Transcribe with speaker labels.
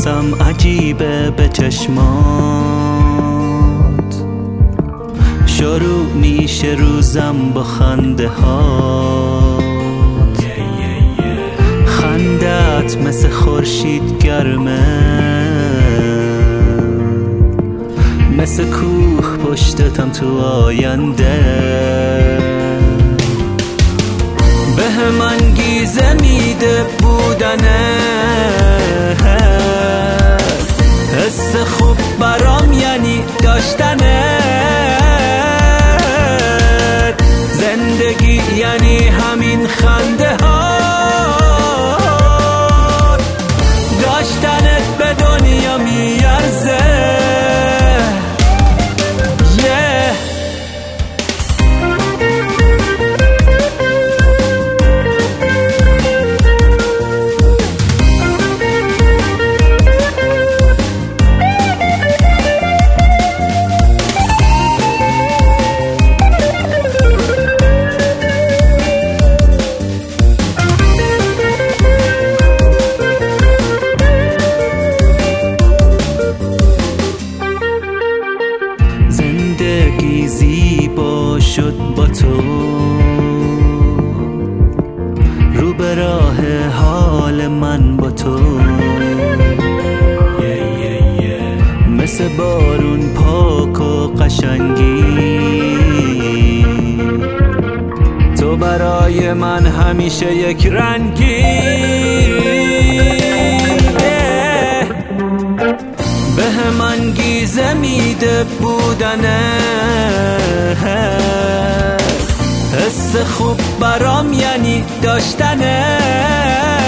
Speaker 1: واسم عجیبه به چشمات، شروع میشه روزم با خنده ها، خندت مثل خورشید گرمه، مثل کوه پشتتم تو آینده، به من انگیزه میده بودنه، حس خوب برام یعنی داشتنه، زندگی یعنی همین خنده ها، داشتنت به دنیا میارزه. زندگی زیبا شد با تو، رو به راه حال من با تو، مثل بارون پاک و قشنگی، تو برای من همیشه یک رنگی، به من انگیزه میده بودنه، حس خوب برام یعنی داشتنه،